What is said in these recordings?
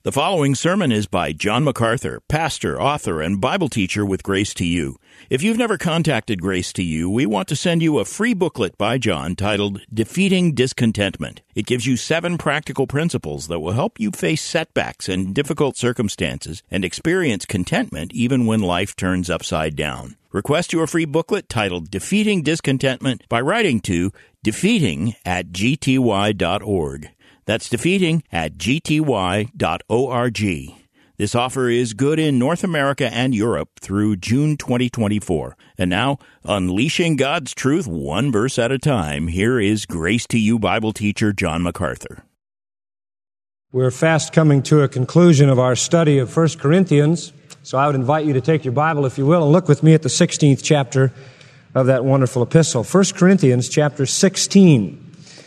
The following sermon is by John MacArthur, pastor, author, and Bible teacher with Grace to You. If you've never contacted Grace to You, we want to send you a free booklet by John titled Defeating Discontentment. It gives you 7 practical principles that will help you face setbacks and difficult circumstances and experience contentment even when life turns upside down. Request your free booklet titled Defeating Discontentment by writing to defeating@gty.org. That's defeating@gty.org. This offer is good in North America and Europe through June 2024. And now, unleashing God's truth one verse at a time, here is Grace to You Bible teacher John MacArthur. We're fast coming to a conclusion of our study of 1 Corinthians, so I would invite you to take your Bible, if you will, and look with me at the 16th chapter of that wonderful epistle. 1 Corinthians chapter 16.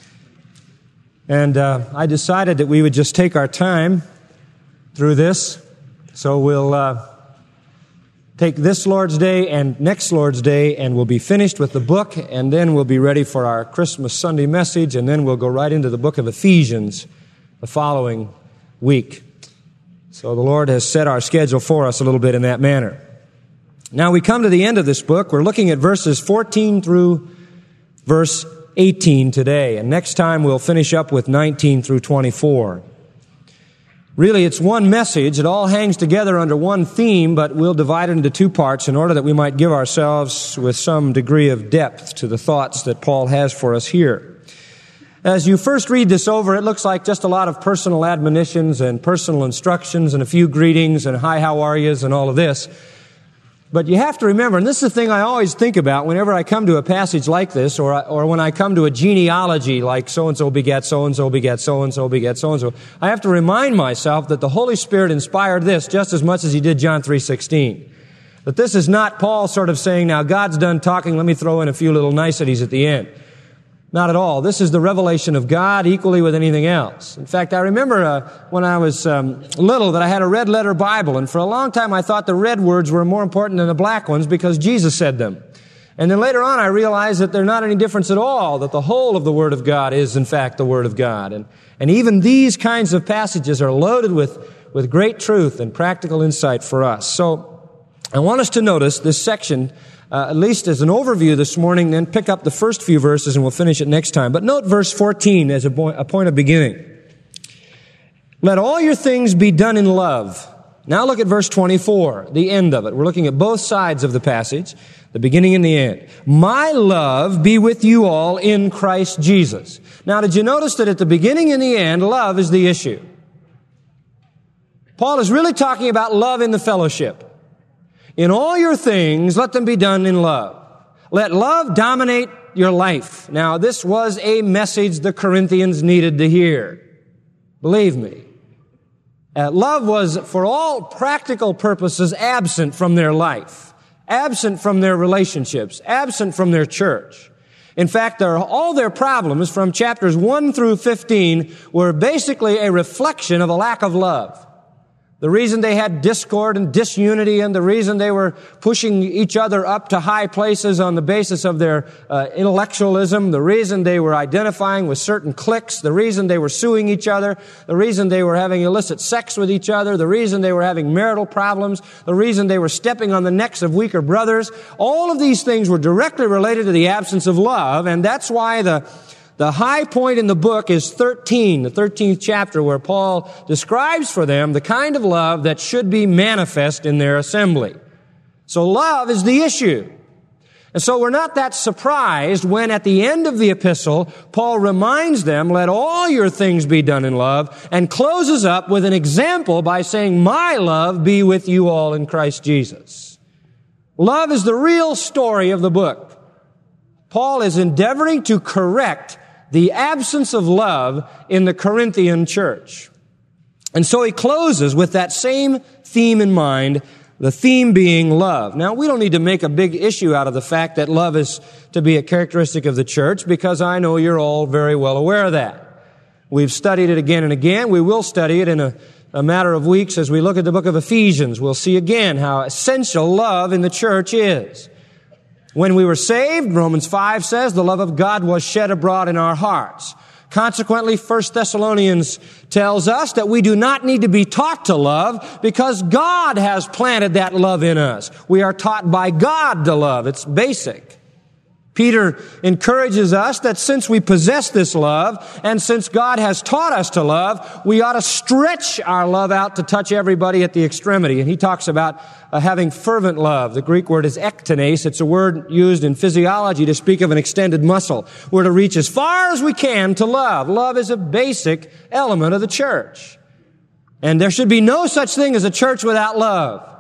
And I decided that we would just take our time through this. So we'll take this Lord's Day and next Lord's Day, and we'll be finished with the book, and then we'll be ready for our Christmas Sunday message, and then we'll go right into the book of Ephesians the following week. So the Lord has set our schedule for us a little bit in that manner. Now we come to the end of this book. We're looking at verses 14 through verse 18 today, and next time we'll finish up with 19 through 24. Really, it's one message. It all hangs together under one theme, but we'll divide it into 2 parts in order that we might give ourselves with some degree of depth to the thoughts that Paul has for us here. As you first read this over, it looks like just a lot of personal admonitions and personal instructions and a few greetings and hi, how are yous and all of this. But you have to remember, and this is the thing I always think about whenever I come to a passage like this, or when I come to a genealogy like so-and-so begat so-and-so begat so-and-so begat so-and-so, I have to remind myself that the Holy Spirit inspired this just as much as He did John 3:16. That this is not Paul sort of saying, now God's done talking, let me throw in a few little niceties at the end. Not at all. This is the revelation of God equally with anything else. In fact, I remember when I was little that I had a red letter Bible, and for a long time I thought the red words were more important than the black ones because Jesus said them. And then later on I realized that they're not any difference at all, that the whole of the Word of God is in fact the Word of God. And even these kinds of passages are loaded with great truth and practical insight for us. So I want us to notice this section at least as an overview this morning, then pick up the first few verses and we'll finish it next time. But note verse 14 as a point of beginning. Let all your things be done in love. Now look at verse 24, the end of it. We're looking at both sides of the passage, the beginning and the end. My love be with you all in Christ Jesus. Now did you notice that at the beginning and the end, love is the issue? Paul is really talking about love in the fellowship. In all your things, let them be done in love. Let love dominate your life. Now, this was a message the Corinthians needed to hear. Believe me. Love was, for all practical purposes, absent from their life, absent from their relationships, absent from their church. In fact, all their problems from chapters 1 through 15 were basically a reflection of a lack of love. The reason they had discord and disunity, and the reason they were pushing each other up to high places on the basis of their intellectualism, the reason they were identifying with certain cliques, the reason they were suing each other, the reason they were having illicit sex with each other, the reason they were having marital problems, the reason they were stepping on the necks of weaker brothers, all of these things were directly related to the absence of love, and that's why the high point in the book is 13, the 13th chapter, where Paul describes for them the kind of love that should be manifest in their assembly. So love is the issue. And so we're not that surprised when at the end of the epistle, Paul reminds them, let all your things be done in love, and closes up with an example by saying, my love be with you all in Christ Jesus. Love is the real story of the book. Paul is endeavoring to correct the absence of love in the Corinthian church. And so he closes with that same theme in mind, the theme being love. Now, we don't need to make a big issue out of the fact that love is to be a characteristic of the church, because I know you're all very well aware of that. We've studied it again and again. We will study it in a matter of weeks as we look at the book of Ephesians. We'll see again how essential love in the church is. When we were saved, Romans 5 says, the love of God was shed abroad in our hearts. Consequently, 1 Thessalonians tells us that we do not need to be taught to love because God has planted that love in us. We are taught by God to love. It's basic. Peter encourages us that since we possess this love and since God has taught us to love, we ought to stretch our love out to touch everybody at the extremity. And he talks about having fervent love. The Greek word is ektenes. It's a word used in physiology to speak of an extended muscle. We're to reach as far as we can to love. Love is a basic element of the church. And there should be no such thing as a church without love.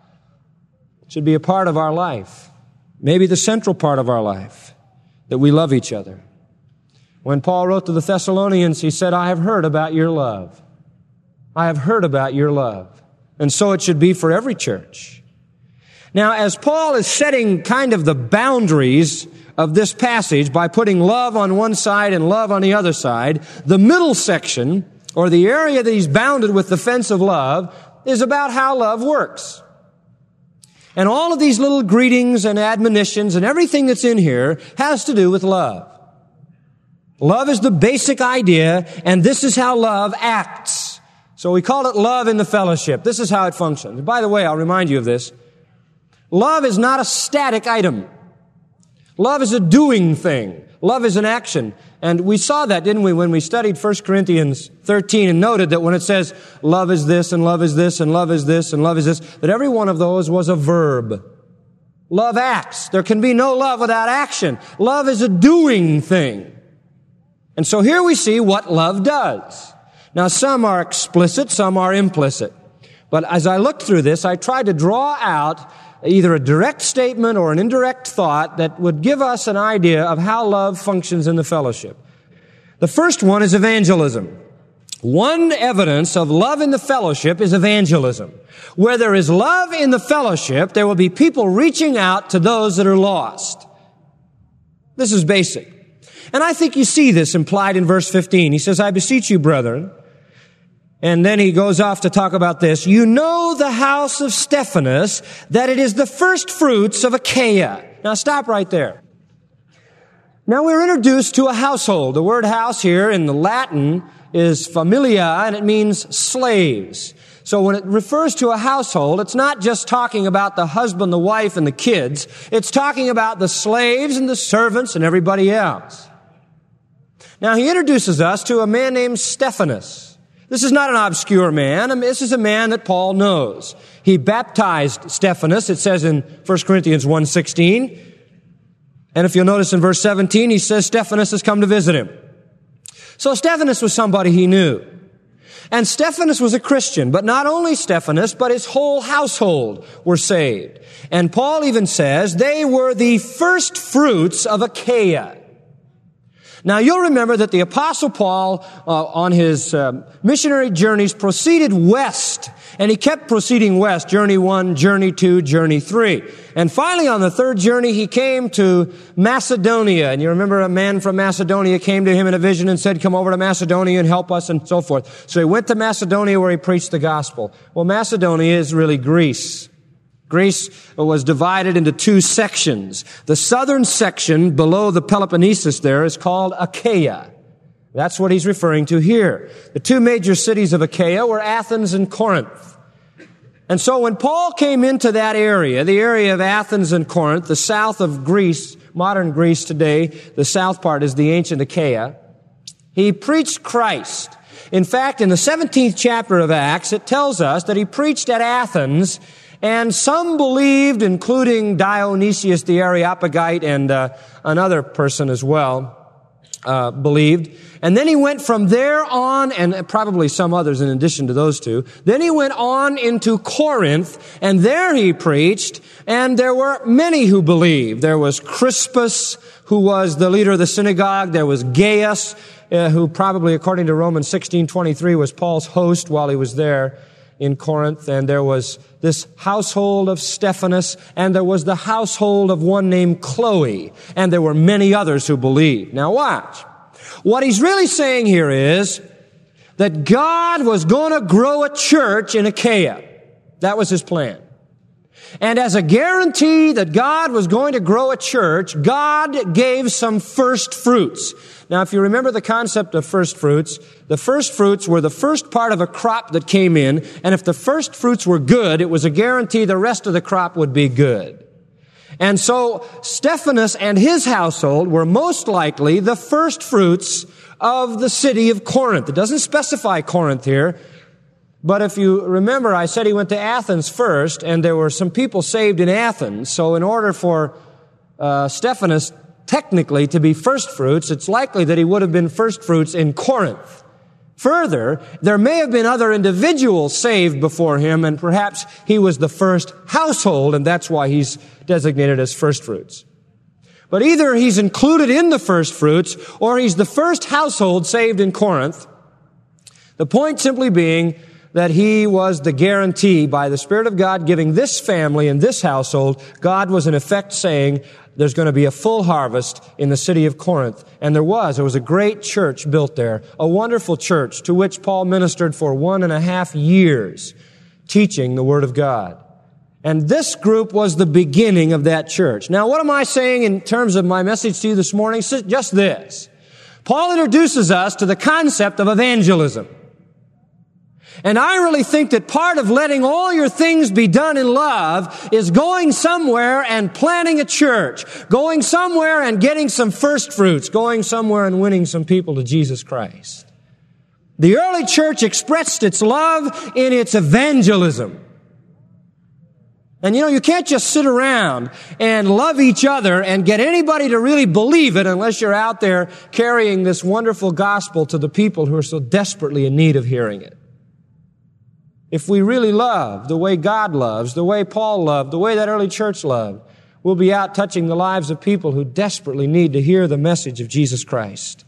It should be a part of our life. Maybe the central part of our life, that we love each other. When Paul wrote to the Thessalonians, he said, I have heard about your love. I have heard about your love. And so it should be for every church. Now, as Paul is setting kind of the boundaries of this passage by putting love on one side and love on the other side, the middle section, or the area that he's bounded with the fence of love, is about how love works. And all of these little greetings and admonitions and everything that's in here has to do with love. Love is the basic idea, and this is how love acts. So we call it love in the fellowship. This is how it functions. And by the way, I'll remind you of this. Love is not a static item. Love is a doing thing. Love is an action. And we saw that, didn't we, when we studied 1 Corinthians 13 and noted that when it says love is this and love is this and love is this and love is this, that every one of those was a verb. Love acts. There can be no love without action. Love is a doing thing. And so here we see what love does. Now, some are explicit, some are implicit. But as I looked through this, I tried to draw out either a direct statement or an indirect thought that would give us an idea of how love functions in the fellowship. The first one is evangelism. One evidence of love in the fellowship is evangelism. Where there is love in the fellowship, there will be people reaching out to those that are lost. This is basic. And I think you see this implied in verse 15. He says, I beseech you, brethren. And then he goes off to talk about this. You know the house of Stephanas, that it is the first fruits of Achaia. Now stop right there. Now we're introduced to a household. The word house here in the Latin is familia, and it means slaves. So when it refers to a household, it's not just talking about the husband, the wife, and the kids. It's talking about the slaves and the servants and everybody else. Now he introduces us to a man named Stephanas. This is not an obscure man. This is a man that Paul knows. He baptized Stephanas, it says in 1 Corinthians 1:16. And if you'll notice in verse 17, he says Stephanas has come to visit him. So Stephanas was somebody he knew. And Stephanas was a Christian, but not only Stephanas, but his whole household were saved. And Paul even says they were the first fruits of Achaia. Now, you'll remember that the Apostle Paul, on his missionary journeys, proceeded west. And he kept proceeding west, journey 1, journey 2, journey 3. And finally, on the third journey, he came to Macedonia. And you remember a man from Macedonia came to him in a vision and said, come over to Macedonia and help us, and so forth. So he went to Macedonia where he preached the gospel. Well, Macedonia is really Greece. Greece was divided into two sections. The southern section below the Peloponnesus there is called Achaia. That's what he's referring to here. The two major cities of Achaia were Athens and Corinth. And so when Paul came into that area, the area of Athens and Corinth, the south of Greece, modern Greece today, the south part is the ancient Achaia, he preached Christ. In fact, in the 17th chapter of Acts, it tells us that he preached at Athens. And some believed, including Dionysius the Areopagite and another person as well, believed. And then he went from there on, and probably some others in addition to those two. Then he went on into Corinth, and there he preached, and there were many who believed. There was Crispus, who was the leader of the synagogue. There was Gaius, who probably, according to Romans 16:23, was Paul's host while he was there in Corinth. And there was this household of Stephanas, and there was the household of one named Chloe, and there were many others who believed. Now watch. What he's really saying here is that God was going to grow a church in Achaia. That was his plan. And as a guarantee that God was going to grow a church, God gave some first fruits. Now, if you remember the concept of first fruits, the first fruits were the first part of a crop that came in, and if the first fruits were good, it was a guarantee the rest of the crop would be good. And so Stephanas and his household were most likely the first fruits of the city of Corinth. It doesn't specify Corinth here, but if you remember, I said he went to Athens first, and there were some people saved in Athens. So in order for Stephanas technically to be first fruits, it's likely that he would have been first fruits in Corinth. Further, there may have been other individuals saved before him, and perhaps he was the first household, and that's why he's designated as first fruits. But either he's included in the first fruits, or he's the first household saved in Corinth. The point simply being that he was the guarantee by the Spirit of God giving this family and this household. God was in effect saying there's going to be a full harvest in the city of Corinth. And there was. There was a great church built there, a wonderful church to which Paul ministered for 1.5 years, teaching the Word of God. And this group was the beginning of that church. Now, what am I saying in terms of my message to you this morning? Just this. Paul introduces us to the concept of evangelism. And I really think that part of letting all your things be done in love is going somewhere and planting a church, going somewhere and getting some first fruits, going somewhere and winning some people to Jesus Christ. The early church expressed its love in its evangelism. And you can't just sit around and love each other and get anybody to really believe it unless you're out there carrying this wonderful gospel to the people who are so desperately in need of hearing it. If we really love the way God loves, the way Paul loved, the way that early church loved, we'll be out touching the lives of people who desperately need to hear the message of Jesus Christ.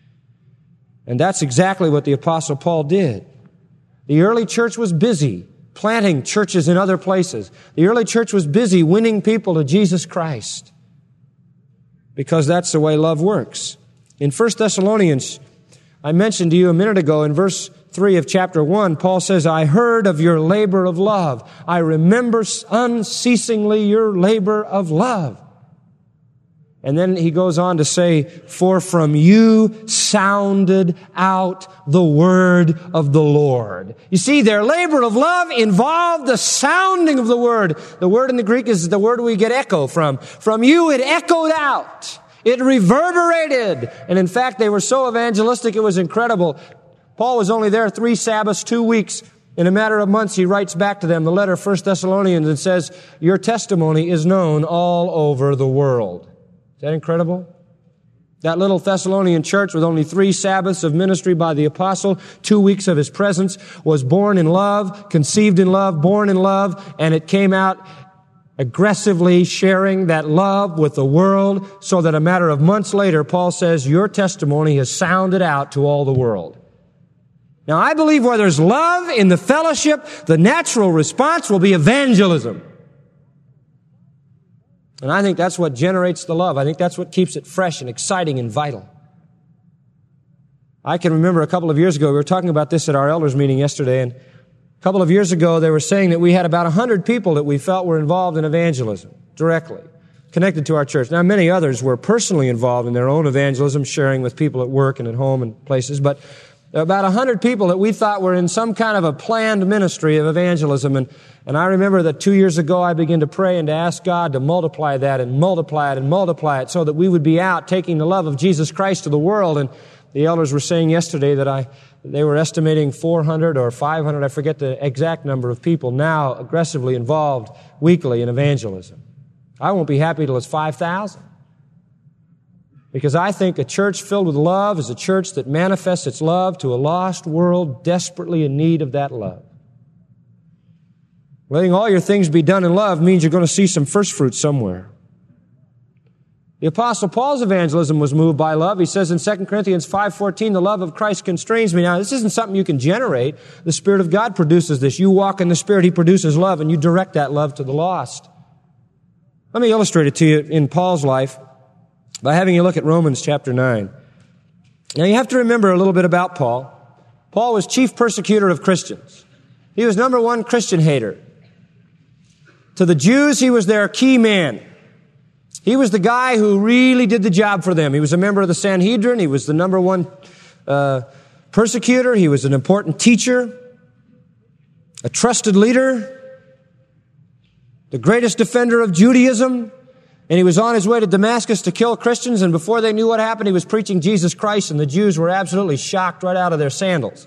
And that's exactly what the Apostle Paul did. The early church was busy planting churches in other places. The early church was busy winning people to Jesus Christ, because that's the way love works. In 1 Thessalonians, I mentioned to you a minute ago in verse 3 of chapter 1, Paul says, I heard of your labor of love. I remember unceasingly your labor of love. And then he goes on to say, for from you sounded out the word of the Lord. You see, their labor of love involved the sounding of the word. The word in the Greek is the word we get echo from. From you it echoed out. It reverberated. And in fact, they were so evangelistic, it was incredible. Paul was only there 3 Sabbaths, 2 weeks. In a matter of months, he writes back to them the letter, 1 Thessalonians, and says, your testimony is known all over the world. Is that incredible? That little Thessalonian church with only 3 Sabbaths of ministry by the apostle, 2 weeks of his presence, was born in love, conceived in love, born in love, and it came out aggressively sharing that love with the world, so that a matter of months later, Paul says, your testimony has sounded out to all the world. Now, I believe where there's love in the fellowship, the natural response will be evangelism. And I think that's what generates the love. I think that's what keeps it fresh and exciting and vital. I can remember a couple of years ago, we were talking about this at our elders meeting yesterday, and a couple of years ago they were saying that we had about 100 people that we felt were involved in evangelism directly, connected to our church. Now, many others were personally involved in their own evangelism, sharing with people at work and at home and places, but about 100 people that we thought were in some kind of a planned ministry of evangelism. And I remember that 2 years ago I began to pray and to ask God to multiply that and multiply it and multiply it so that we would be out taking the love of Jesus Christ to the world. And the elders were saying yesterday that they were estimating 400 or 500, I forget the exact number of people now aggressively involved weekly in evangelism. I won't be happy till it's 5,000. Because I think a church filled with love is a church that manifests its love to a lost world desperately in need of that love. Letting all your things be done in love means you're going to see some first fruits somewhere. The Apostle Paul's evangelism was moved by love. He says in 2 Corinthians 5:14, the love of Christ constrains me. Now, this isn't something you can generate. The Spirit of God produces this. You walk in the Spirit, He produces love, and you direct that love to the lost. Let me illustrate it to you in Paul's life by having you look at Romans chapter 9. Now, you have to remember a little bit about Paul. Paul was chief persecutor of Christians. He was number one Christian hater. To the Jews, he was their key man. He was the guy who really did the job for them. He was a member of the Sanhedrin. He was the number one persecutor. He was an important teacher, a trusted leader, the greatest defender of Judaism. And he was on his way to Damascus to kill Christians. And before they knew what happened, he was preaching Jesus Christ. And the Jews were absolutely shocked right out of their sandals.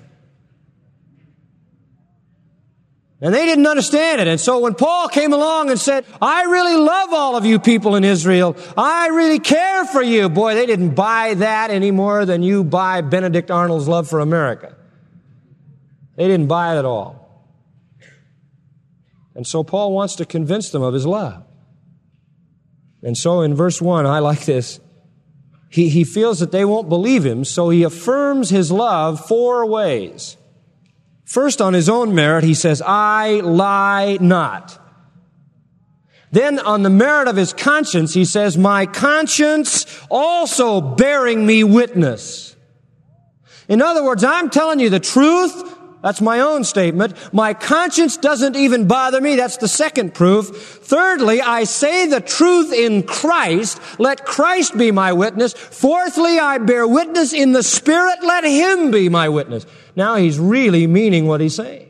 And they didn't understand it. And so when Paul came along and said, I really love all of you people in Israel. I really care for you. Boy, they didn't buy that any more than you buy Benedict Arnold's love for America. They didn't buy it at all. And so Paul wants to convince them of his love. And so in verse 1, I like this. He feels that they won't believe him, so he affirms his love 4 ways. First, on his own merit, he says, I lie not. Then, on the merit of his conscience, he says, my conscience also bearing me witness. In other words, I'm telling you the truth. That's my own statement. My conscience doesn't even bother me. That's the second proof. Thirdly, I say the truth in Christ. Let Christ be my witness. Fourthly, I bear witness in the Spirit. Let Him be my witness. Now he's really meaning what he's saying.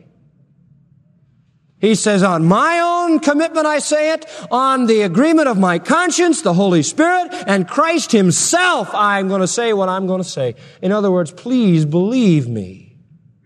He says, on my own commitment I say it, on the agreement of my conscience, the Holy Spirit, and Christ Himself, I'm going to say what I'm going to say. In other words, please believe me.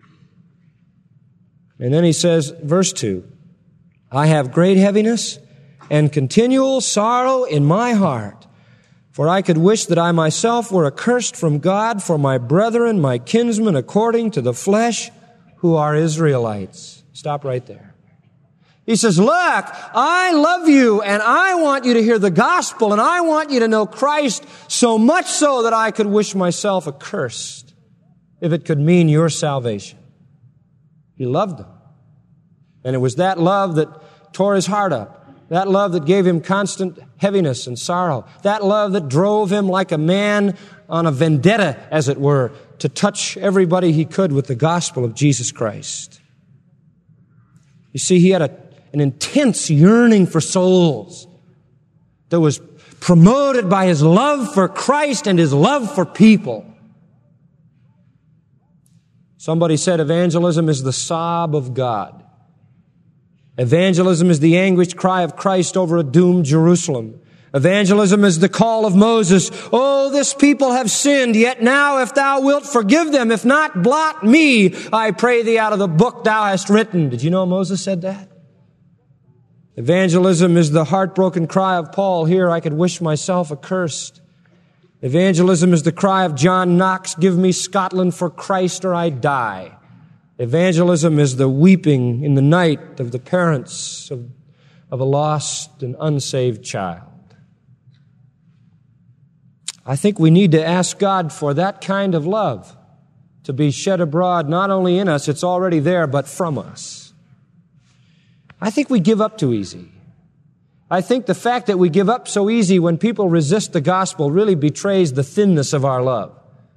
And then he says, verse 2, I have great heaviness and continual sorrow in my heart. For I could wish that I myself were accursed from God for my brethren, my kinsmen, according to the flesh, who are Israelites. Stop right there. He says, look, I love you, and I want you to hear the gospel, and I want you to know Christ so much so that I could wish myself accursed, if it could mean your salvation. He loved them. And it was that love that tore his heart up. That love that gave him constant heaviness and sorrow. That love that drove him like a man on a vendetta, as it were, to touch everybody he could with the gospel of Jesus Christ. You see, he had an intense yearning for souls that was promoted by his love for Christ and his love for people. Somebody said evangelism is the sob of God. Evangelism is the anguished cry of Christ over a doomed Jerusalem. Evangelism is the call of Moses. Oh, this people have sinned, yet now if thou wilt forgive them, if not, blot me, I pray thee, out of the book thou hast written. Did you know Moses said that? Evangelism is the heartbroken cry of Paul. Here, I could wish myself accursed. Evangelism is the cry of John Knox, give me Scotland for Christ or I die. Evangelism is the weeping in the night of the parents of a lost and unsaved child. I think we need to ask God for that kind of love to be shed abroad, not only in us, it's already there, but from us. I think we give up too easy. I think the fact that we give up so easy when people resist the gospel really betrays the thinness of our love.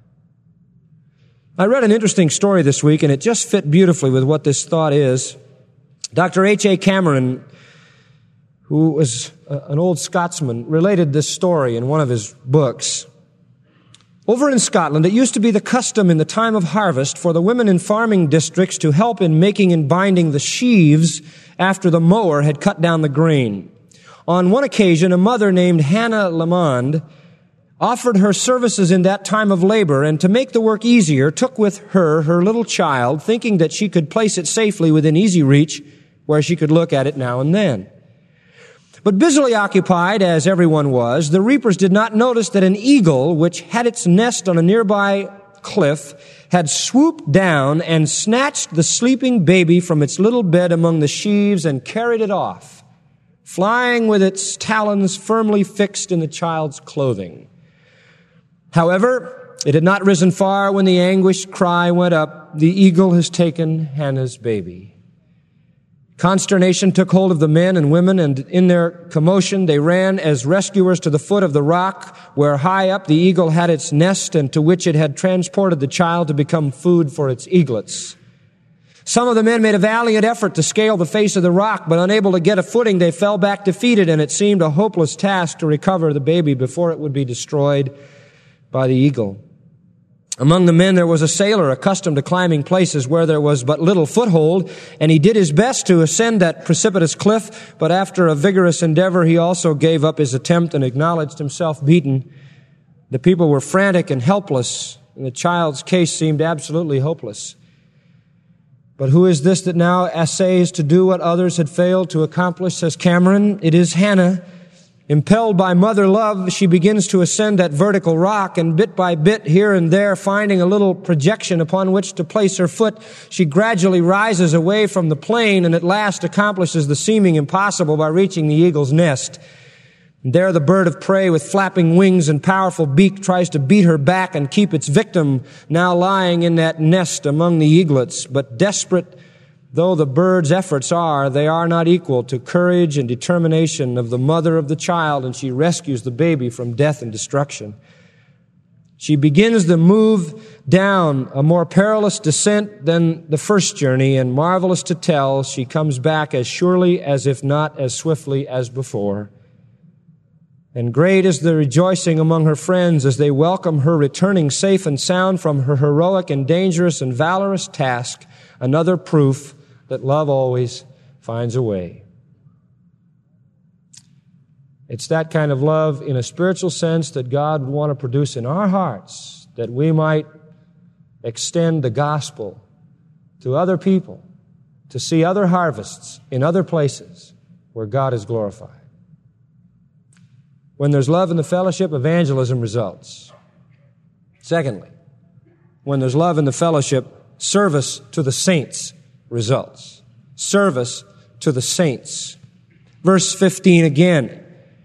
I read an interesting story this week, and it just fit beautifully with what this thought is. Dr. H.A. Cameron, who was an old Scotsman, related this story in one of his books. Over in Scotland, it used to be the custom in the time of harvest for the women in farming districts to help in making and binding the sheaves after the mower had cut down the grain. On one occasion, a mother named Hannah Lamond offered her services in that time of labor, and to make the work easier, took with her her little child, thinking that she could place it safely within easy reach, where she could look at it now and then. But busily occupied, as everyone was, the reapers did not notice that an eagle, which had its nest on a nearby cliff, had swooped down and snatched the sleeping baby from its little bed among the sheaves and carried it off, flying with its talons firmly fixed in the child's clothing. However, it had not risen far when the anguished cry went up, the eagle has taken Hannah's baby. Consternation took hold of the men and women, and in their commotion they ran as rescuers to the foot of the rock where high up the eagle had its nest and to which it had transported the child to become food for its eaglets. Some of the men made a valiant effort to scale the face of the rock, but unable to get a footing, they fell back defeated, and it seemed a hopeless task to recover the baby before it would be destroyed by the eagle. Among the men there was a sailor accustomed to climbing places where there was but little foothold, and he did his best to ascend that precipitous cliff, but after a vigorous endeavor he also gave up his attempt and acknowledged himself beaten. The people were frantic and helpless, and the child's case seemed absolutely hopeless. But who is this that now essays to do what others had failed to accomplish, says Cameron? It is Hannah. Impelled by mother love, she begins to ascend that vertical rock, and bit by bit, here and there, finding a little projection upon which to place her foot, she gradually rises away from the plain and at last accomplishes the seeming impossible by reaching the eagle's nest. And there the bird of prey with flapping wings and powerful beak tries to beat her back and keep its victim now lying in that nest among the eaglets. But desperate though the bird's efforts are, they are not equal to courage and determination of the mother of the child, and she rescues the baby from death and destruction. She begins the move down a more perilous descent than the first journey, and marvelous to tell, she comes back as surely as if not as swiftly as before. And great is the rejoicing among her friends as they welcome her returning safe and sound from her heroic and dangerous and valorous task, another proof that love always finds a way. It's that kind of love in a spiritual sense that God would want to produce in our hearts, that we might extend the gospel to other people, to see other harvests in other places where God is glorified. When there's love in the fellowship, evangelism results. Secondly, when there's love in the fellowship, service to the saints results. Service to the saints. Verse 15 again.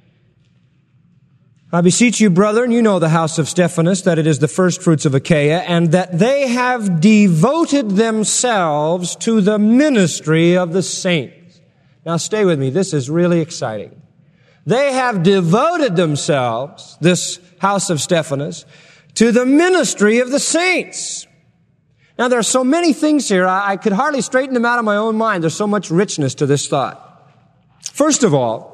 I beseech you, brethren, you know the house of Stephanas, that it is the first fruits of Achaia, and that they have devoted themselves to the ministry of the saints. Now stay with me. This is really exciting. They have devoted themselves, this house of Stephanas, to the ministry of the saints. Now, there are so many things here, I could hardly straighten them out of my own mind. There's so much richness to this thought. First of all,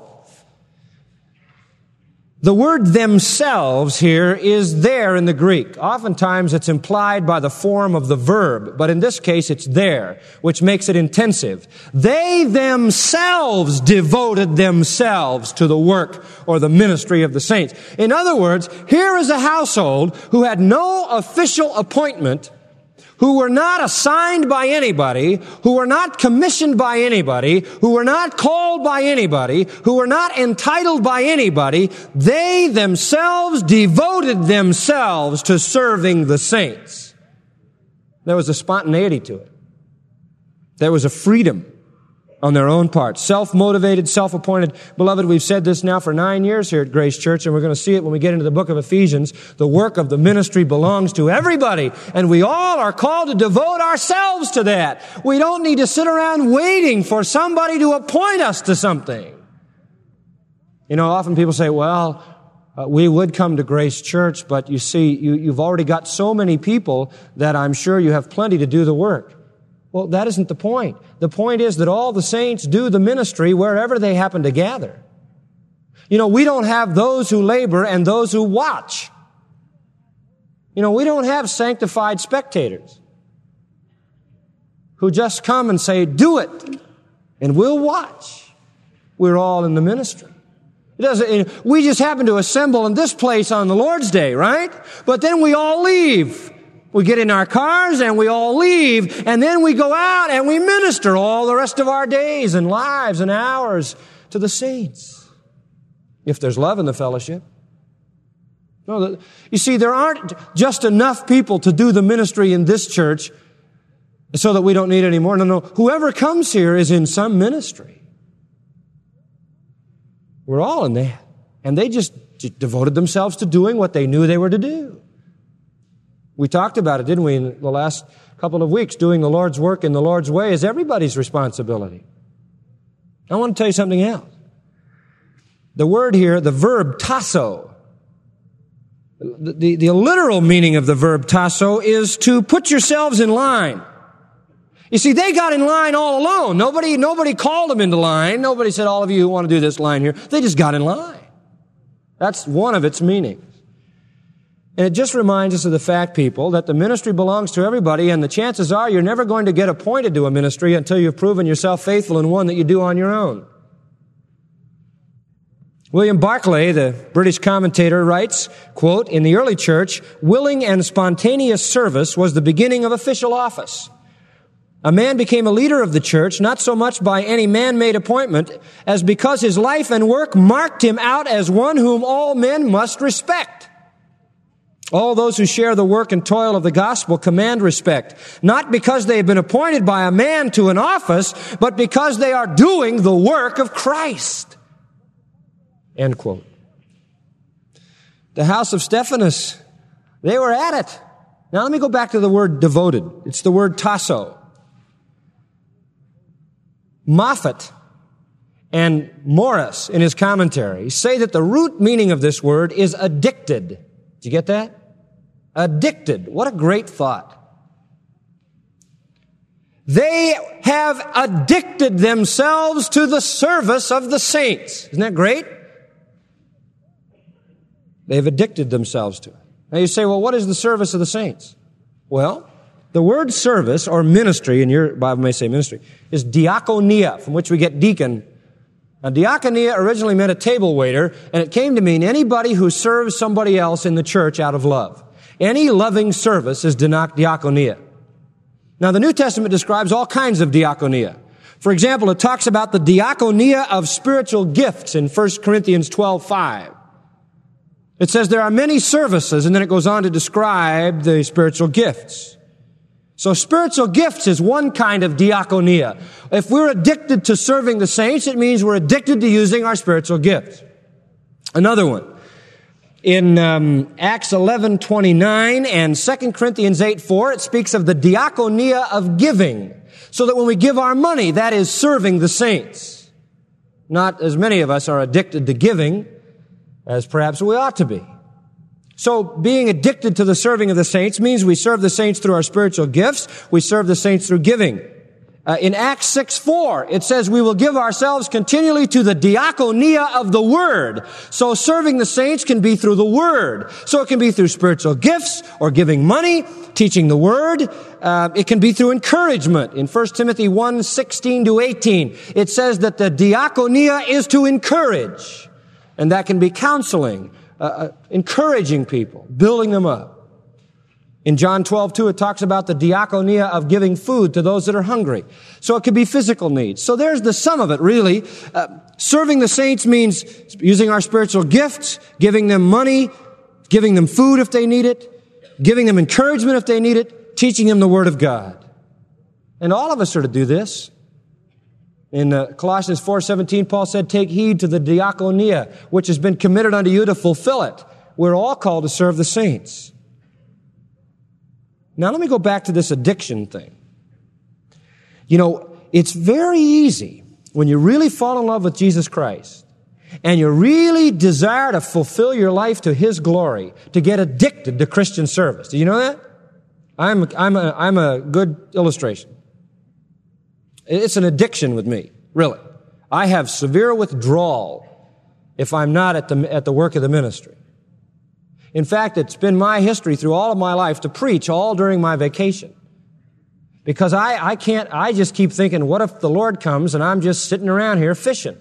the word themselves here is there in the Greek. Oftentimes it's implied by the form of the verb, but in this case it's there, which makes it intensive. They themselves devoted themselves to the work or the ministry of the saints. In other words, here is a household who had no official appointment, who were not assigned by anybody, who were not commissioned by anybody, who were not called by anybody, who were not entitled by anybody. They themselves devoted themselves to serving the saints. There was a spontaneity to it. There was a freedom on their own part. Self-motivated, self-appointed. Beloved, we've said this now for 9 years here at Grace Church, and we're going to see it when we get into the book of Ephesians. The work of the ministry belongs to everybody, and we all are called to devote ourselves to that. We don't need to sit around waiting for somebody to appoint us to something. You know, often people say, well, we would come to Grace Church, but you see, you've already got so many people that I'm sure you have plenty to do the work. Well, that isn't the point. The point is that all the saints do the ministry wherever they happen to gather. You know, we don't have those who labor and those who watch. You know, we don't have sanctified spectators who just come and say, do it, and we'll watch. We're all in the ministry. We just happen to assemble in this place on the Lord's Day, right? But then we all leave. We get in our cars and we all leave, and then we go out and we minister all the rest of our days and lives and hours to the saints. If there's love in the fellowship. No, you see, there aren't just enough people to do the ministry in this church so that we don't need any more. No. Whoever comes here is in some ministry. We're all in that. And they just devoted themselves to doing what they knew they were to do. We talked about it, didn't we, in the last couple of weeks? Doing the Lord's work in the Lord's way is everybody's responsibility. I want to tell you something else. The word here, the verb tasso, the literal meaning of the verb tasso is to put yourselves in line. You see, they got in line all alone. Nobody called them into line. Nobody said, all of you who want to do this line here. They just got in line. That's one of its meanings. And it just reminds us of the fact, people, that the ministry belongs to everybody, and the chances are you're never going to get appointed to a ministry until you've proven yourself faithful in one that you do on your own. William Barclay, the British commentator, writes, quote, "In the early church, willing and spontaneous service was the beginning of official office. A man became a leader of the church not so much by any man-made appointment as because his life and work marked him out as one whom all men must respect. All those who share the work and toil of the gospel command respect, not because they have been appointed by a man to an office, but because they are doing the work of Christ." End quote. The house of Stephanus, they were at it. Now let me go back to the word devoted. It's the word tasso. Moffat and Morris, in his commentary, say that the root meaning of this word is addicted. Did you get that? Addicted. What a great thought. They have addicted themselves to the service of the saints. Isn't that great? They've addicted themselves to it. Now you say, well, what is the service of the saints? Well, the word service, or ministry, and your Bible may say ministry, is diakonia, from which we get deacon. Now, diakonia originally meant a table waiter, and it came to mean anybody who serves somebody else in the church out of love. Any loving service is diakonia. Now, the New Testament describes all kinds of diakonia. For example, it talks about the diakonia of spiritual gifts in 1 Corinthians 12:5. It says there are many services, and then it goes on to describe the spiritual gifts. So spiritual gifts is one kind of diakonia. If we're addicted to serving the saints, it means we're addicted to using our spiritual gifts. Another one. In Acts 11:29 and 2 Corinthians 8:4, it speaks of the diakonia of giving. So that when we give our money, that is serving the saints. Not as many of us are addicted to giving as perhaps we ought to be. So being addicted to the serving of the saints means we serve the saints through our spiritual gifts. We serve the saints through giving. In Acts 6:4, it says we will give ourselves continually to the diakonia of the Word. So serving the saints can be through the Word. So it can be through spiritual gifts or giving money, teaching the Word. It can be through encouragement. In 1 Timothy 1:16-18, it says that the diakonia is to encourage. And that can be counseling, encouraging people, building them up. In John 12:2, it talks about the diakonia of giving food to those that are hungry. So it could be physical needs. So there's the sum of it, really. Serving the saints means using our spiritual gifts, giving them money, giving them food if they need it, giving them encouragement if they need it, teaching them the Word of God. And all of us are to do this. In Colossians 4:17, Paul said, take heed to the diakonia, which has been committed unto you to fulfill it. We're all called to serve the saints. Now let me go back to this addiction thing. You know, it's very easy when you really fall in love with Jesus Christ and you really desire to fulfill your life to His glory, to get addicted to Christian service. Do you know that? I'm a good illustration. It's an addiction with me, really. I have severe withdrawal if I'm not at the work of the ministry. In fact, it's been my history through all of my life to preach all during my vacation. Because I just keep thinking, what if the Lord comes and I'm just sitting around here fishing?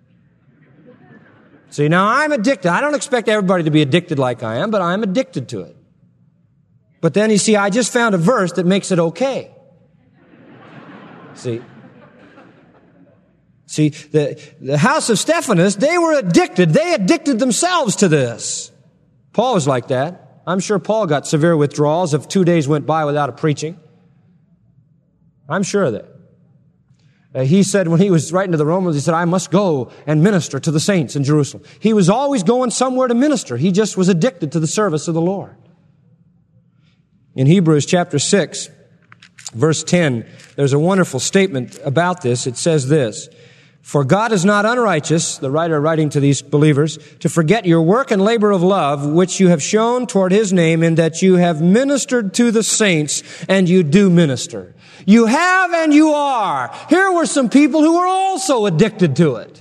See, now I'm addicted. I don't expect everybody to be addicted like I am, but I'm addicted to it. But then you see, I just found a verse that makes it okay. See, the house of Stephanus, they were addicted. They addicted themselves to this. Paul was like that. I'm sure Paul got severe withdrawals if 2 days went by without a preaching. I'm sure of that. He said when he was writing to the Romans, he said, I must go and minister to the saints in Jerusalem. He was always going somewhere to minister. He just was addicted to the service of the Lord. In Hebrews chapter 6, verse 10, there's a wonderful statement about this. It says this, for God is not unrighteous, the writer writing to these believers, to forget your work and labor of love, which you have shown toward His name, in that you have ministered to the saints, and you do minister. You have and you are. Here were some people who were also addicted to it.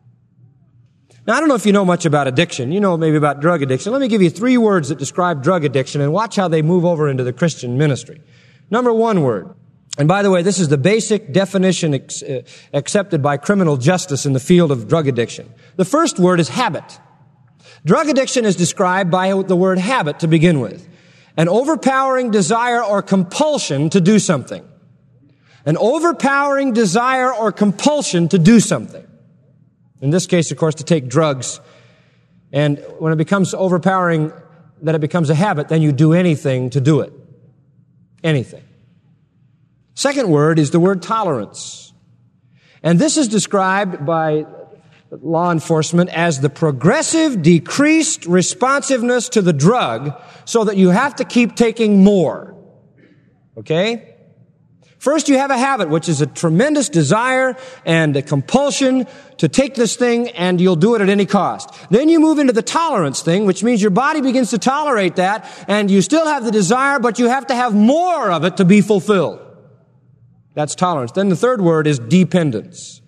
Now, I don't know if you know much about addiction. You know maybe about drug addiction. Let me give you 3 words that describe drug addiction and watch how they move over into the Christian ministry. Number 1 word. And by the way, this is the basic definition accepted by criminal justice in the field of drug addiction. The first word is habit. Drug addiction is described by the word habit to begin with. An overpowering desire or compulsion to do something. An overpowering desire or compulsion to do something. In this case, of course, to take drugs. And when it becomes overpowering, that it becomes a habit, then you do anything to do it. Anything. Second word is the word tolerance. And this is described by law enforcement as the progressive decreased responsiveness to the drug so that you have to keep taking more. Okay? First, you have a habit, which is a tremendous desire and a compulsion to take this thing, and you'll do it at any cost. Then you move into the tolerance thing, which means your body begins to tolerate that, and you still have the desire, but you have to have more of it to be fulfilled. That's tolerance. Then the third word is dependence.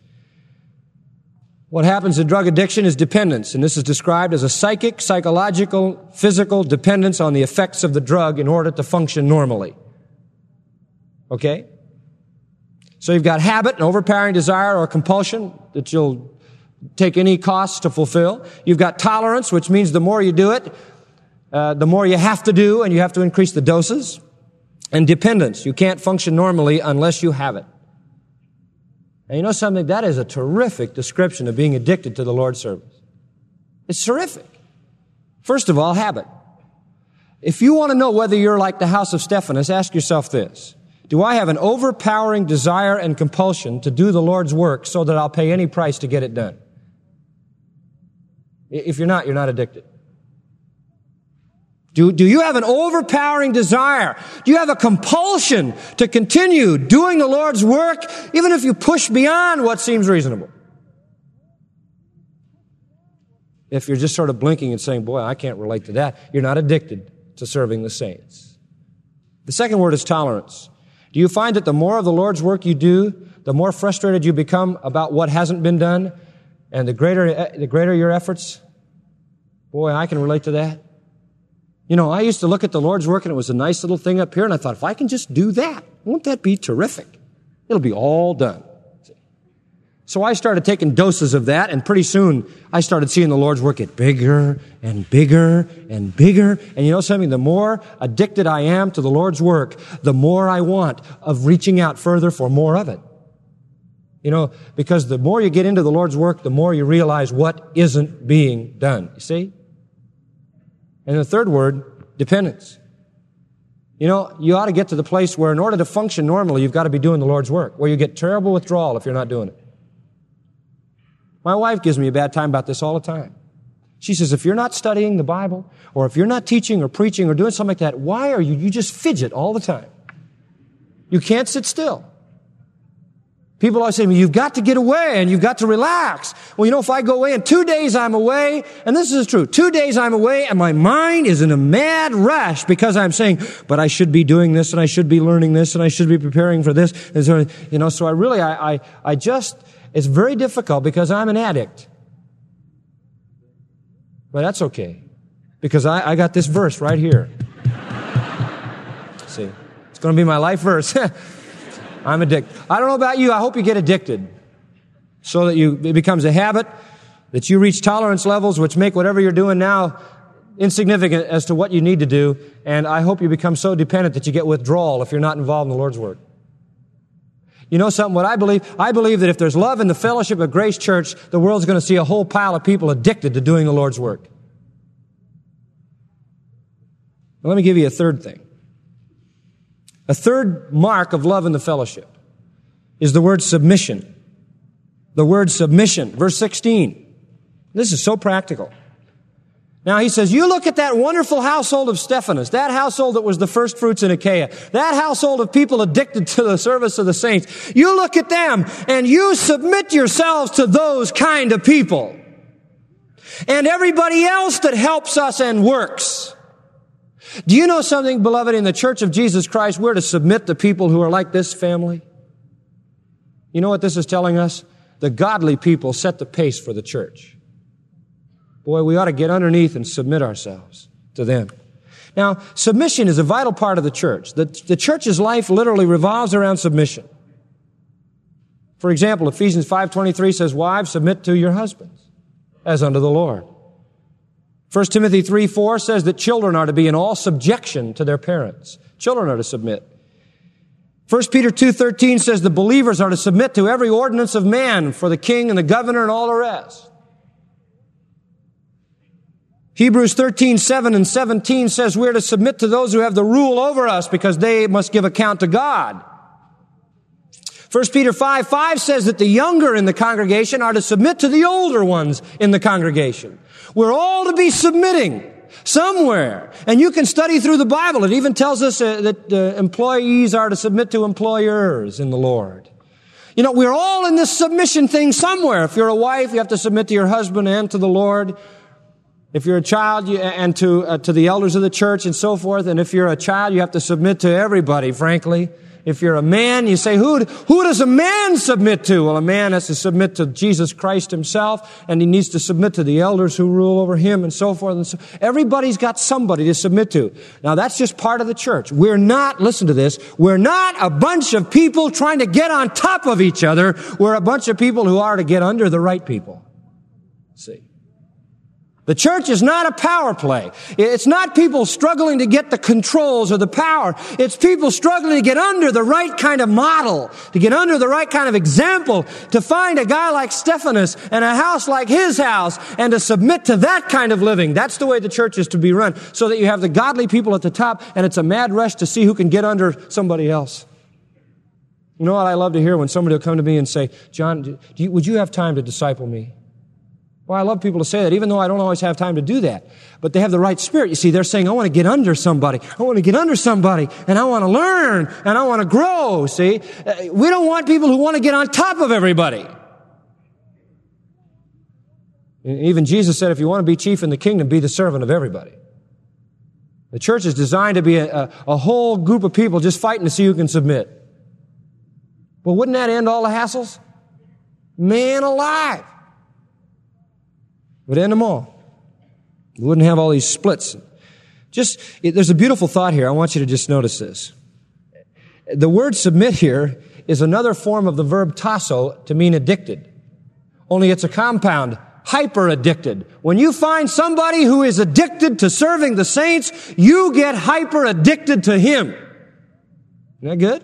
What happens in drug addiction is dependence, and this is described as a psychic, psychological, physical dependence on the effects of the drug in order to function normally. Okay? So you've got habit, an overpowering desire or compulsion that you'll take any cost to fulfill. You've got tolerance, which means the more you do it, the more you have to do, and you have to increase the doses. And dependence. You can't function normally unless you have it. And you know something? That is a terrific description of being addicted to the Lord's service. It's terrific. First of all, habit. If you want to know whether you're like the house of Stephanus, ask yourself this. Do I have an overpowering desire and compulsion to do the Lord's work so that I'll pay any price to get it done? If you're not addicted. Do you have an overpowering desire? Do you have a compulsion to continue doing the Lord's work, even if you push beyond what seems reasonable? If you're just sort of blinking and saying, boy, I can't relate to that, you're not addicted to serving the saints. The second word is tolerance. Do you find that the more of the Lord's work you do, the more frustrated you become about what hasn't been done, and the greater your efforts? Boy, I can relate to that. You know, I used to look at the Lord's work and it was a nice little thing up here, and I thought, if I can just do that, won't that be terrific? It'll be all done. So I started taking doses of that, and pretty soon I started seeing the Lord's work get bigger and bigger and bigger. And you know something? The more addicted I am to the Lord's work, the more I want of reaching out further for more of it. You know, because the more you get into the Lord's work, the more you realize what isn't being done. You see? And the third word, dependence. You know, you ought to get to the place where in order to function normally, you've got to be doing the Lord's work, where you get terrible withdrawal if you're not doing it. My wife gives me a bad time about this all the time. She says, if you're not studying the Bible, or if you're not teaching or preaching or doing something like that, why are you just fidget all the time? You can't sit still. People always say to me, you've got to get away and you've got to relax. Well, you know, if I go away and 2 days I'm away, and this is true, 2 days I'm away and my mind is in a mad rush because I'm saying, but I should be doing this and I should be learning this and I should be preparing for this. And so, you know, so I just, it's very difficult because I'm an addict. But that's okay. Because I got this verse right here. See, it's going to be my life verse. I'm addicted. I don't know about you. I hope you get addicted so that it becomes a habit, that you reach tolerance levels which make whatever you're doing now insignificant as to what you need to do. And I hope you become so dependent that you get withdrawal if you're not involved in the Lord's work. You know something? What I believe that if there's love in the fellowship of Grace Church, the world's going to see a whole pile of people addicted to doing the Lord's work. Now, let me give you a third thing. A third mark of love in the fellowship is the word submission. The word submission. Verse 16. This is so practical. Now he says, you look at that wonderful household of Stephanus, that household that was the first fruits in Achaia, that household of people addicted to the service of the saints. You look at them and you submit yourselves to those kind of people. And everybody else that helps us and works. Do you know something, beloved? In the Church of Jesus Christ, we're to submit to people who are like this family. You know what this is telling us? The godly people set the pace for the church. Boy, we ought to get underneath and submit ourselves to them. Now, submission is a vital part of the church. The church's life literally revolves around submission. For example, Ephesians 5:23 says, "Wives, submit to your husbands, as unto the Lord." 1 Timothy 3:4 says that children are to be in all subjection to their parents. Children are to submit. 1 Peter 2:13 says the believers are to submit to every ordinance of man for the king and the governor and all the rest. Hebrews 13:7 and 17 says we're to submit to those who have the rule over us because they must give account to God. 1 Peter 5:5 says that the younger in the congregation are to submit to the older ones in the congregation. We're all to be submitting somewhere. And you can study through the Bible. It even tells us that employees are to submit to employers in the Lord. You know, we're all in this submission thing somewhere. If you're a wife, you have to submit to your husband and to the Lord. If you're a child, and to the elders of the church and so forth. And if you're a child, you have to submit to everybody, frankly. If you're a man, you say, who does a man submit to? Well, a man has to submit to Jesus Christ himself, and he needs to submit to the elders who rule over him and so forth. And so everybody's got somebody to submit to. Now, that's just part of the church. We're not, listen to this, we're not a bunch of people trying to get on top of each other. We're a bunch of people who are to get under the right people. See? The church is not a power play. It's not people struggling to get the controls or the power. It's people struggling to get under the right kind of model, to get under the right kind of example, to find a guy like Stephanus and a house like his house and to submit to that kind of living. That's the way the church is to be run, so that you have the godly people at the top and it's a mad rush to see who can get under somebody else. You know what I love to hear when somebody will come to me and say, "John, would you have time to disciple me?" Well, I love people to say that, even though I don't always have time to do that. But they have the right spirit. You see, they're saying, I want to get under somebody. I want to get under somebody, and I want to learn, and I want to grow, see? We don't want people who want to get on top of everybody. Even Jesus said, if you want to be chief in the kingdom, be the servant of everybody. The church is designed to be a whole group of people just fighting to see who can submit. Well, wouldn't that end all the hassles? Man alive. Would end them all. We wouldn't have all these splits. There's a beautiful thought here. I want you to just notice this. The word submit here is another form of the verb tasso to mean addicted. Only it's a compound, hyper-addicted. When you find somebody who is addicted to serving the saints, you get hyper-addicted to him. Isn't that good?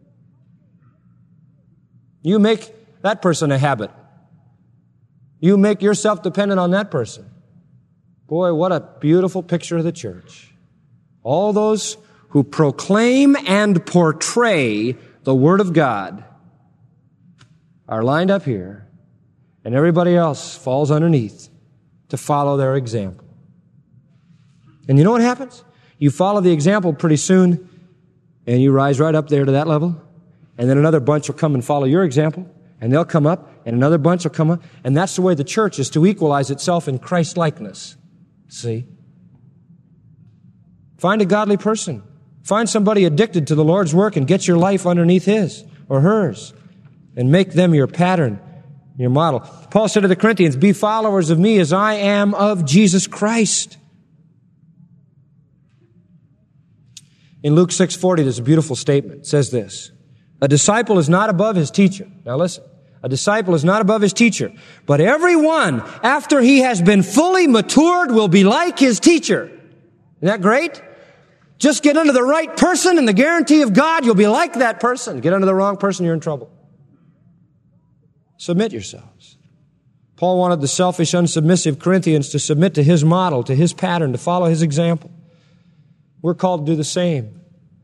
You make that person a habit. You make yourself dependent on that person. Boy, what a beautiful picture of the church. All those who proclaim and portray the Word of God are lined up here, and everybody else falls underneath to follow their example. And you know what happens? You follow the example pretty soon, and you rise right up there to that level, and then another bunch will come and follow your example, and they'll come up, and another bunch will come up. And that's the way the church is to equalize itself in Christ-likeness. See? Find a godly person. Find somebody addicted to the Lord's work and get your life underneath his or hers. And make them your pattern, your model. Paul said to the Corinthians, be followers of me as I am of Jesus Christ. In Luke 6:40, there's a beautiful statement. It says this, a disciple is not above his teacher. Now listen. A disciple is not above his teacher, but everyone, after he has been fully matured, will be like his teacher. Isn't that great? Just get under the right person and the guarantee of God, you'll be like that person. Get under the wrong person, you're in trouble. Submit yourselves. Paul wanted the selfish, unsubmissive Corinthians to submit to his model, to his pattern, to follow his example. We're called to do the same.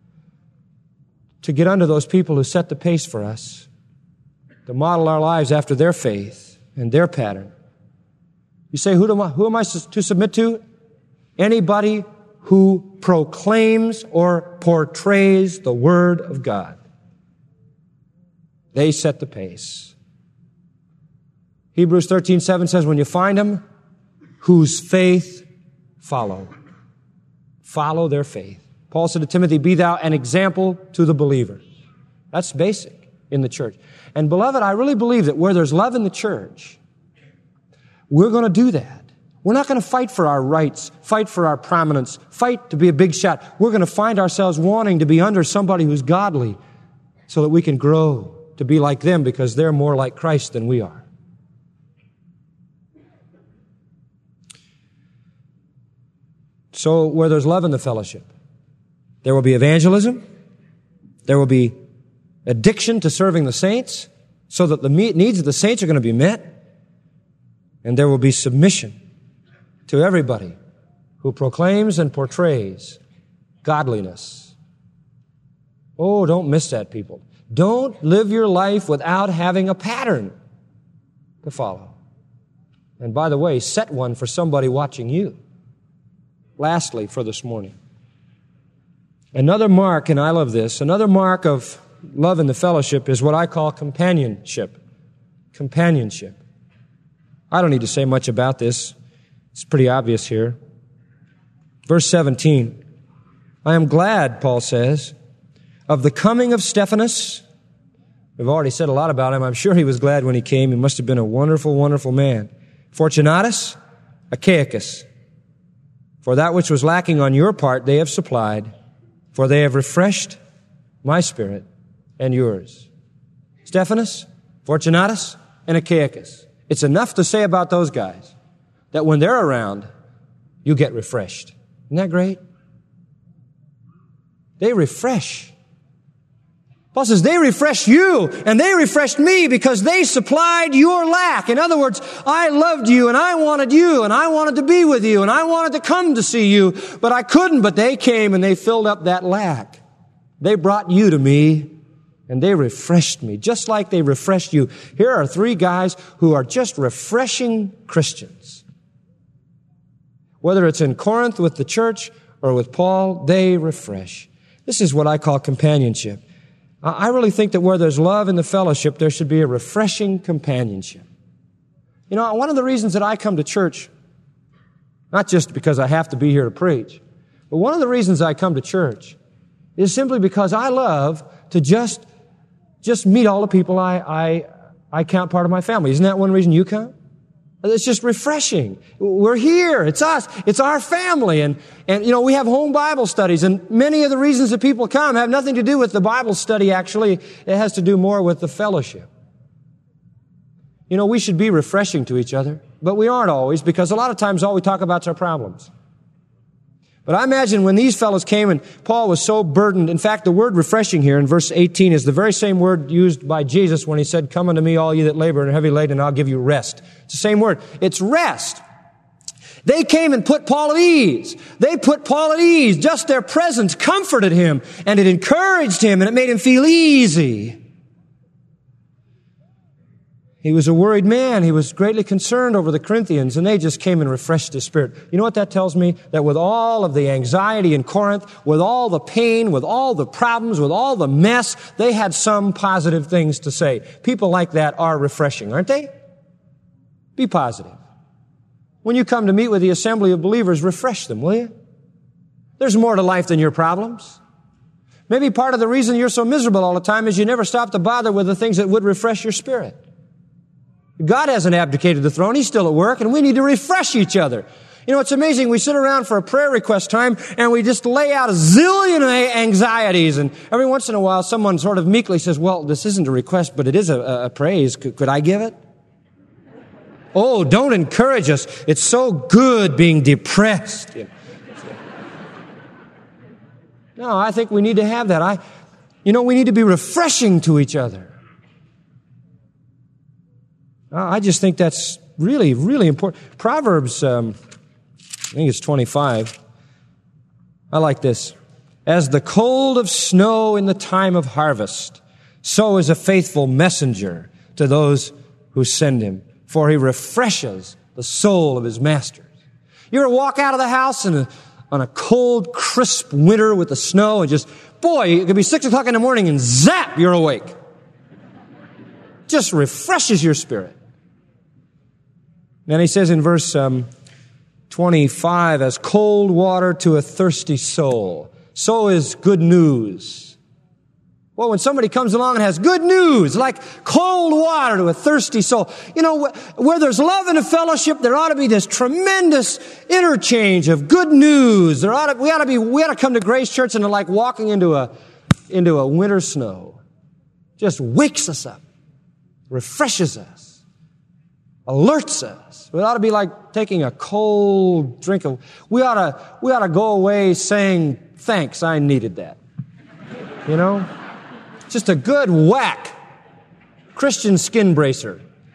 To get under those people who set the pace for us. To model our lives after their faith and their pattern. You say, who am I to submit to? Anybody who proclaims or portrays the Word of God. They set the pace. Hebrews 13:7 says, when you find them, whose faith follow. Follow their faith. Paul said to Timothy, be thou an example to the believer. That's basic in the church. And beloved, I really believe that where there's love in the church, we're going to do that. We're not going to fight for our rights, fight for our prominence, fight to be a big shot. We're going to find ourselves wanting to be under somebody who's godly so that we can grow to be like them because they're more like Christ than we are. So where there's love in the fellowship, there will be evangelism, there will be addiction to serving the saints so that the needs of the saints are going to be met, and there will be submission to everybody who proclaims and portrays godliness. Oh, don't miss that, people. Don't live your life without having a pattern to follow. And by the way, set one for somebody watching you. Lastly, for this morning, another mark, and I love this, another mark of love in the fellowship is what I call companionship. Companionship. I don't need to say much about this. It's pretty obvious here. Verse 17. I am glad, Paul says, of the coming of Stephanas. We've already said a lot about him. I'm sure he was glad when he came. He must have been a wonderful, wonderful man. Fortunatus, Achaicus. For that which was lacking on your part they have supplied, for they have refreshed my spirit and yours. Stephanas, Fortunatus, and Achaicus. It's enough to say about those guys that when they're around, you get refreshed. Isn't that great? They refresh. Paul says, they refreshed you, and they refreshed me because they supplied your lack. In other words, I loved you, and I wanted to be with you, and I wanted to come to see you, but I couldn't, but they came and they filled up that lack. They brought you to me, and they refreshed me, just like they refreshed you. Here are three guys who are just refreshing Christians. Whether it's in Corinth with the church or with Paul, they refresh. This is what I call companionship. I really think that where there's love in the fellowship, there should be a refreshing companionship. You know, one of the reasons that I come to church, not just because I have to be here to preach, but one of the reasons I come to church is simply because I love to just meet all the people I count part of my family. Isn't that one reason you come? It's just refreshing. We're here. It's us. It's our family. And we have home Bible studies. And many of the reasons that people come have nothing to do with the Bible study, actually. It has to do more with the fellowship. You know, we should be refreshing to each other. But we aren't always, because a lot of times all we talk about is our problems. But I imagine when these fellows came and Paul was so burdened. In fact, the word refreshing here in verse 18 is the very same word used by Jesus when he said, come unto me, all ye that labor and are heavy laden, and I'll give you rest. It's the same word. It's rest. They came and put Paul at ease. They put Paul at ease. Just their presence comforted him, and it encouraged him, and it made him feel easy. He was a worried man. He was greatly concerned over the Corinthians, and they just came and refreshed his spirit. You know what that tells me? That with all of the anxiety in Corinth, with all the pain, with all the problems, with all the mess, they had some positive things to say. People like that are refreshing, aren't they? Be positive. When you come to meet with the assembly of believers, refresh them, will you? There's more to life than your problems. Maybe part of the reason you're so miserable all the time is you never stop to bother with the things that would refresh your spirit. God hasn't abdicated the throne. He's still at work, and we need to refresh each other. You know, it's amazing. We sit around for a prayer request time, and we just lay out a zillion anxieties, and every once in a while, someone sort of meekly says, well, this isn't a request, but it is a praise. Could I give it? Oh, don't encourage us. It's so good being depressed. No, I think we need to have that. We need to be refreshing to each other. I just think that's really, really important. Proverbs, I think it's 25. I like this. As the cold of snow in the time of harvest, so is a faithful messenger to those who send him, for he refreshes the soul of his masters. You ever walk out of the house on a cold, crisp winter with the snow and just, boy, it could be 6 o'clock in the morning and zap, you're awake. Just refreshes your spirit. Then he says in verse 25 as cold water to a thirsty soul. So is good news. Well, when somebody comes along and has good news, like cold water to a thirsty soul, you know, where there's love in a fellowship, there ought to be this tremendous interchange of good news. We ought to come to Grace Church and like walking into a winter snow. Just wakes us up, refreshes us, alerts us. It ought to be like taking a cold drink of. We ought to go away saying, "Thanks, I needed that." You know, just a good whack, Christian skin bracer.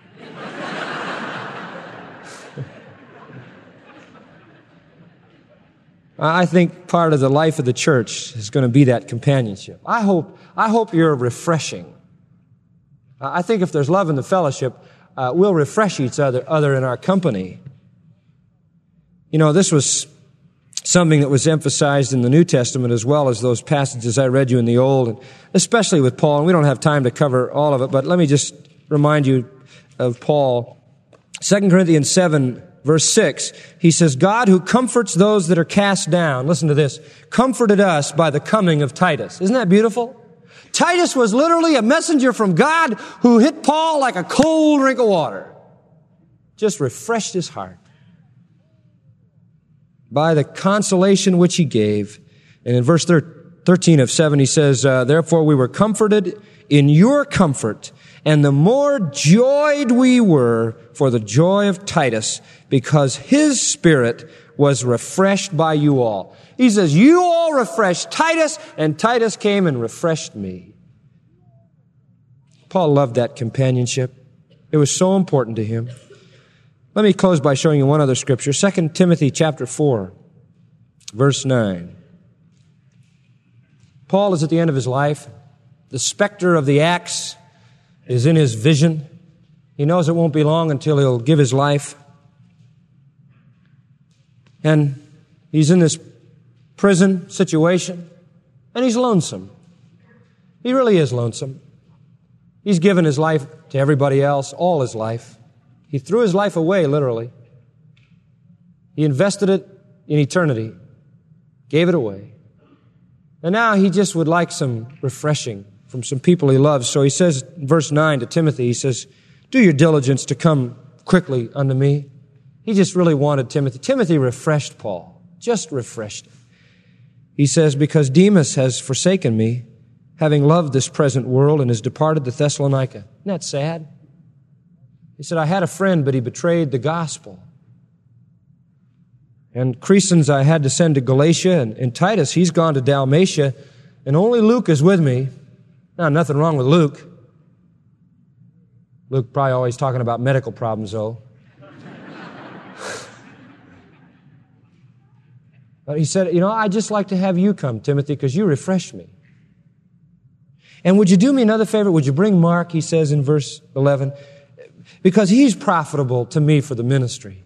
I think part of the life of the church is going to be that companionship. I hope you're refreshing. I think if there's love in the fellowship, we'll refresh each other in our company. You know, this was something that was emphasized in the New Testament as well as those passages I read you in the Old, and especially with Paul. And we don't have time to cover all of it, but let me just remind you of Paul. 2 Corinthians 7, verse 6, he says, God who comforts those that are cast down, listen to this, comforted us by the coming of Titus. Isn't that beautiful? Titus was literally a messenger from God who hit Paul like a cold drink of water. Just refreshed his heart by the consolation which he gave. And in verse 13 of 7, he says, therefore we were comforted in your comfort, and the more joyed we were for the joy of Titus, because his spirit was refreshed by you all. He says, you all refreshed Titus, and Titus came and refreshed me. Paul loved that companionship. It was so important to him. Let me close by showing you one other scripture. 2 Timothy chapter 4, verse 9. Paul is at the end of his life. The specter of the axe is in his vision. He knows it won't be long until he'll give his life. And he's in this prison situation, and he's lonesome. He really is lonesome. He's given his life to everybody else, all his life. He threw his life away, literally. He invested it in eternity, gave it away. And now he just would like some refreshing from some people he loves. So he says, verse 9 to Timothy, he says, do your diligence to come quickly unto me. He just really wanted Timothy. Timothy refreshed Paul, just refreshed him. He says, because Demas has forsaken me, having loved this present world, and has departed to Thessalonica. Isn't that sad? He said, I had a friend, but he betrayed the gospel. And Crescens I had to send to Galatia, and Titus, he's gone to Dalmatia, and only Luke is with me. Now, nothing wrong with Luke. Luke probably always talking about medical problems, though. But he said, I'd just like to have you come, Timothy, because you refresh me. And would you do me another favor? Would you bring Mark, he says in verse 11, because he's profitable to me for the ministry.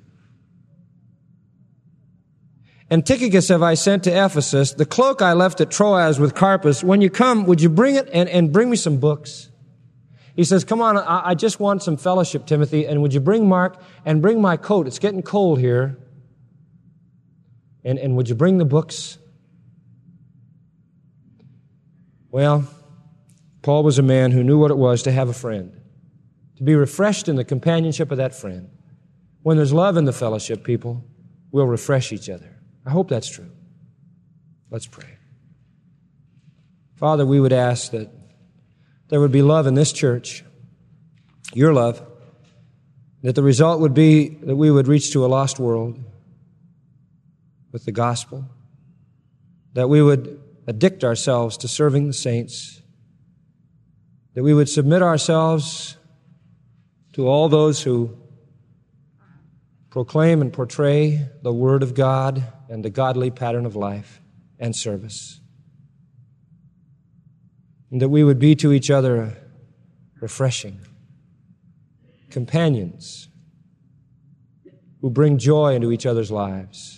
And Tychicus have I sent to Ephesus. The cloak I left at Troas with Carpus. When you come, would you bring it and bring me some books? He says, come on, I just want some fellowship, Timothy, and would you bring Mark and bring my coat? It's getting cold here. And would you bring the books? Well, Paul was a man who knew what it was to have a friend, to be refreshed in the companionship of that friend. When there's love in the fellowship, people, we'll refresh each other. I hope that's true. Let's pray. Father, we would ask that there would be love in this church, your love, that the result would be that we would reach to a lost world with the gospel, that we would addict ourselves to serving the saints, that we would submit ourselves to all those who proclaim and portray the Word of God and the godly pattern of life and service. And that we would be to each other refreshing companions who bring joy into each other's lives.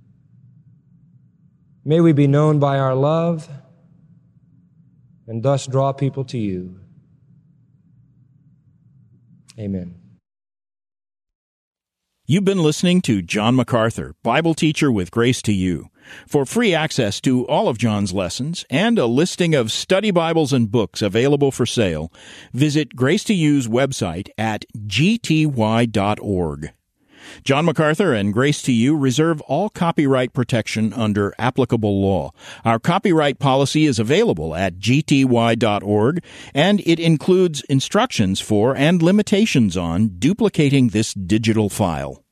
May we be known by our love and thus draw people to you. Amen. You've been listening to John MacArthur, Bible teacher with Grace to You. For free access to all of John's lessons and a listing of study Bibles and books available for sale, visit Grace to You's website at gty.org. John MacArthur and Grace to You reserve all copyright protection under applicable law. Our copyright policy is available at gty.org, and it includes instructions for and limitations on duplicating this digital file.